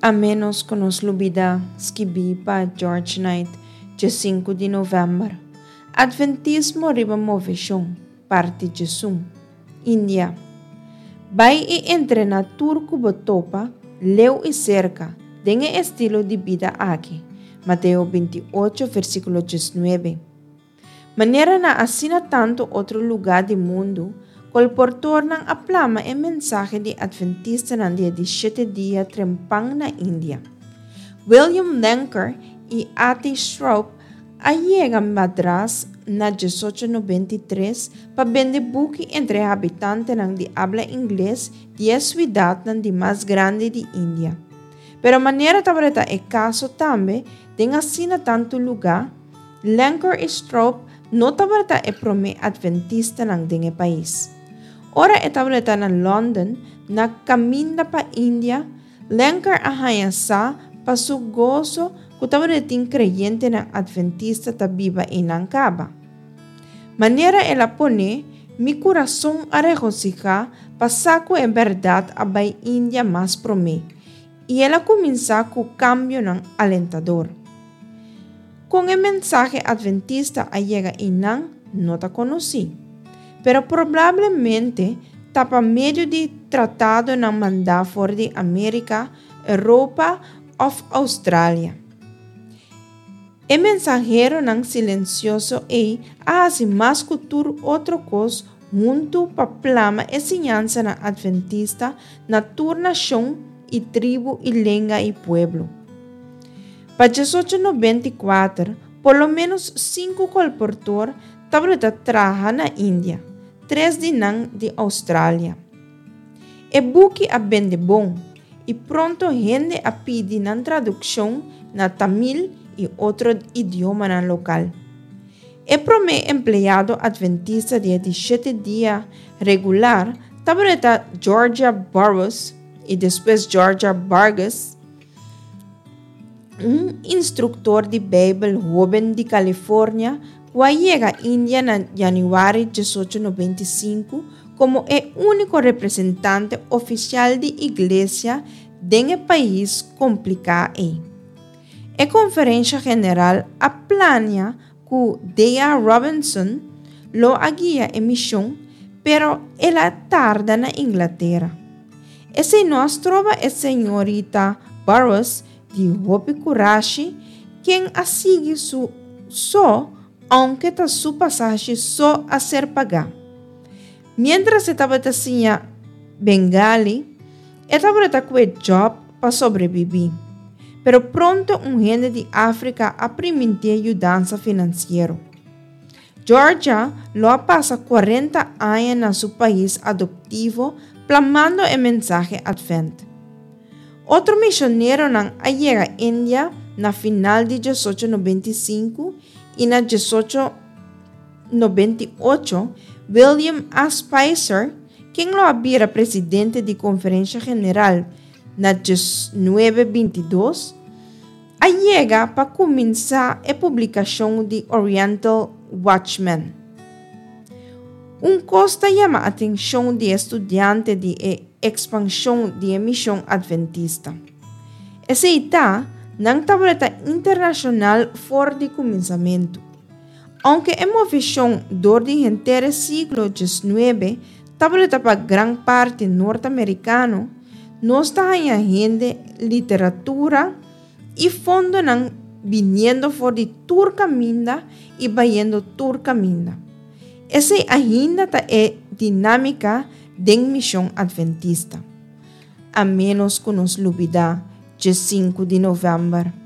A menos que nos lubida escrevi para George Knight, dia 5 de novembro. Adventismo riba movição, parte de Sum, Índia. Vai e entre na turco botopa, leu e cerca, dengue estilo de vida aqui. Mateo 28, versículo 19. Maneira na assina tanto outro lugar do mundo, colportor ng aplama e mensaje de Adventista ng dia 17 dia trempang na India. William Lenker e Ati Straub ayega Madras na 1893 para vender buki entre habitantes ng di habla inglês de ciudad ng di mas grande de India. Pero maneira tabreta e caso tambe, den assina tanto lugar, Lenker e Straub no tabreta e prome Adventista ng dinge país. Ora etableta na London, na caminda pa India, Lenker ahaya sa pasugoso kutabareting kreyente ng Adventista tabiba inangkaba. Manera ela pone, mi corazón arejosika pasako en verdad abay India mas prome, y ela comienza ku cambio ng alentador. Kung el mensaje Adventista llega inang, no ta conocí. Pero probablemente tapa medio de tratado ng manda for de América, Europa of Australia. El mensajero ng silencioso hace más cultura otro cos junto pa plama enseñanza na Adventista na turnación y tribu y lenga y pueblo. Pa 1894, por lo menos 5 colportor tableta traja na India. 3 dinang de Australia. E buki a bende bom, e pronto gente a pidi ng traduksyon na Tamil e outro idioma na local. E prome empleado Adventista de 17 dia regular, tableta Georgia Burroughs e depois Georgia Vargas, instructor de Bible joven de California, llega a India en January 1895 como el único representante oficial de iglesia en el país complicado. La conferencia general planea que D.A. Robinson lo guía en misión, pero él tarda en Inglaterra. Ese nos trova la señorita Burroughs de Hopi Kurashi, quien sigue su aunque está su pasaje só a ser paga. Mientras estaba haciendo Bengali, estaba con el job para sobrevivir. Pero pronto un gente de África a permitir ayudanza financiera. Georgia lo pasa 40 años en su país adoptivo, plasmando el mensaje Advent. Otro misionero llega a India na final de 1895 y en 1898, William A. Spicer, quien lo había presidente de Conferencia General en 1922, llega para comenzar la publicación de Oriental Watchman. Un costa llama la atención de estudiantes de expansión de misión adventista. Esa está ng tableta internacional for de comenzamiento. Aunque hemos visto durante el entero siglo XIX, tableta para gran parte norteamericano, no está en agenda literatura y fondo ng viniendo for de Turcaminda y vayendo Turcaminda. Esa agenda es dinámica de misión adventista. A menos que nos olvida 5 de novembro.